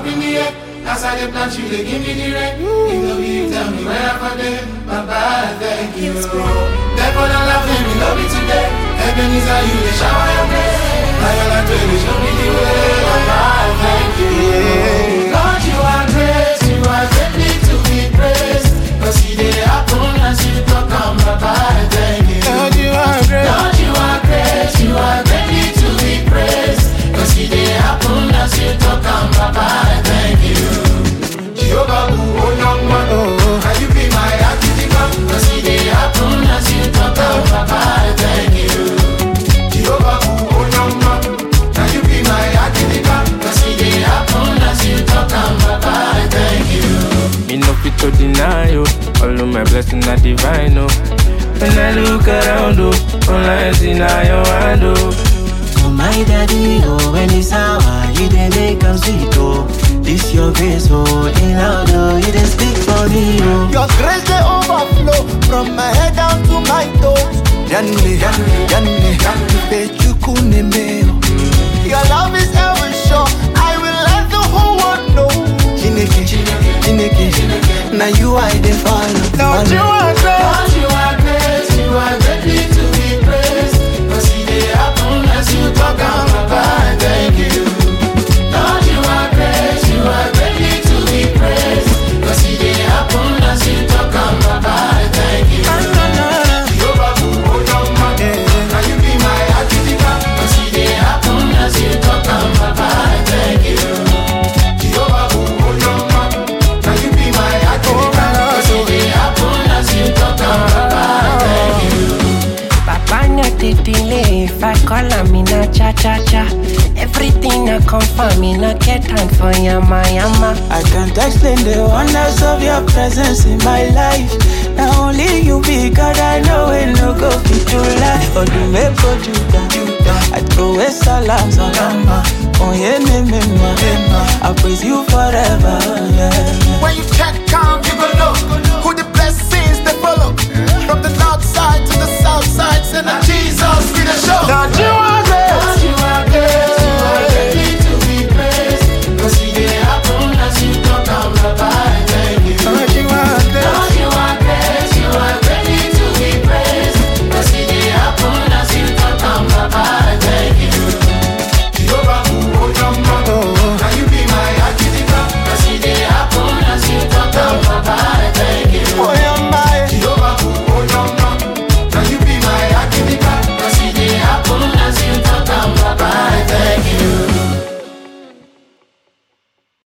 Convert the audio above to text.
in the air. As I did plant you, they give me the rain. You know you tell me where I'm there. Bye-bye, thank you. Therefore, don't love me, love me today. Heaven is how you, they shower your grace. Now you're like, baby, show me the way. Bye-bye, thank you. Lord, you are great, you are greatly to be praised. But see, they happen as you talk on. Bye-bye, thank you. Lord, you are great. Lord, you are great, you are greatly to be praised. But see, they happen as you talk on. Bye-bye, thank you. Jehovah, oh young man, can you be my activity? But see, they happen as you talk on. Bye-bye, thank you. Jehovah, oh young man, can you be my activity? But see, they happen as you talk on. Bye-bye, thank you. Me no fit to deny you. All of my blessings are divine, oh. When I look around, oh, all I see now your hand, oh. Oh my daddy, oh, when it's hour, you dey make us sweet, oh. This your grace, oh, in loud, oh, you dey speak for me, oh. Your grace they overflow from my head down to my toes. Yanle, Pechukune meo. Your love is ever sure. I will let the whole world know. Chineke, now you I dey follow. Lord, you are great. Lord, you are great, you are greatly to be praised. But see, they happen as you talk on. Bye-bye, thank you. Lord, you are great, you are greatly to be praised. But see, they happen as you talk on. Bye-bye, thank you. Jehovah, oh young man, can you be my activity? But see, they happen as you talk on. Bye-bye, thank you. Jehovah, oh young man, can you be my activity? But see, they happen as you talk on. Bye-bye, thank you. Papa not the delay. If I call him, me na cha-cha-cha. Everything I come for me, no get time for yama. I can't explain the wonders of your presence in my life. Not only you be God, I know it no go fit to life. But you may put you down. I throw a salam. Oh yeah, I praise you forever. Yeah. When you check out